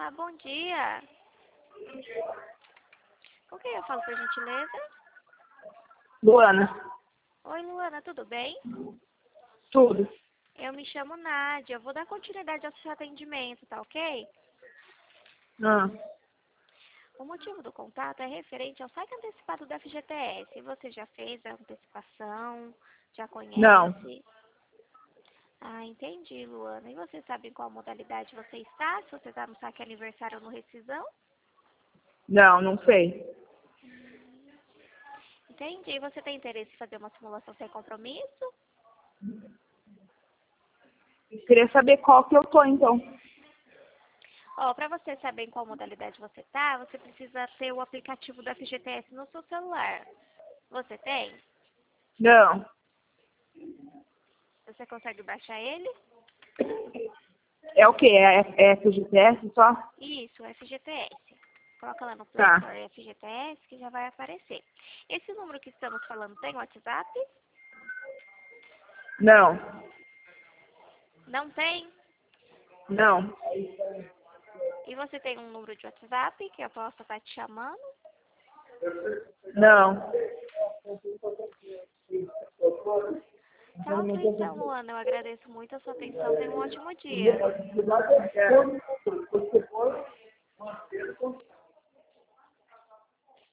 Olá, bom dia. Com quem eu falo, por gentileza? Luana, Oi, Luana, tudo bem? tudo. Eu me chamo Nádia. Eu vou dar continuidade ao seu atendimento, tá ok? Ah, O motivo do contato é referente ao saque antecipado do FGTS. Você já fez a antecipação? Já não, conhece? Ah, entendi, Luana. E você sabe em qual modalidade você está? Se você está no saque aniversário ou no rescisão? não sei. Entendi. Você tem interesse em fazer uma simulação sem compromisso? Queria saber qual que eu tô, então. Ó, para você saber em qual modalidade você está, você precisa ter o aplicativo do FGTS no seu celular. Você tem? Não, Você consegue baixar ele? é o quê? É FGTS só? Isso, FGTS. Coloca lá no Play Tá. Store FGTS que já vai aparecer. Esse número que estamos falando tem WhatsApp? Não, Não tem? não, E você tem um número de WhatsApp que eu possa estar te chamando? não. Tá ok, então, Luana. Eu agradeço muito a sua atenção. Tenha um ótimo dia.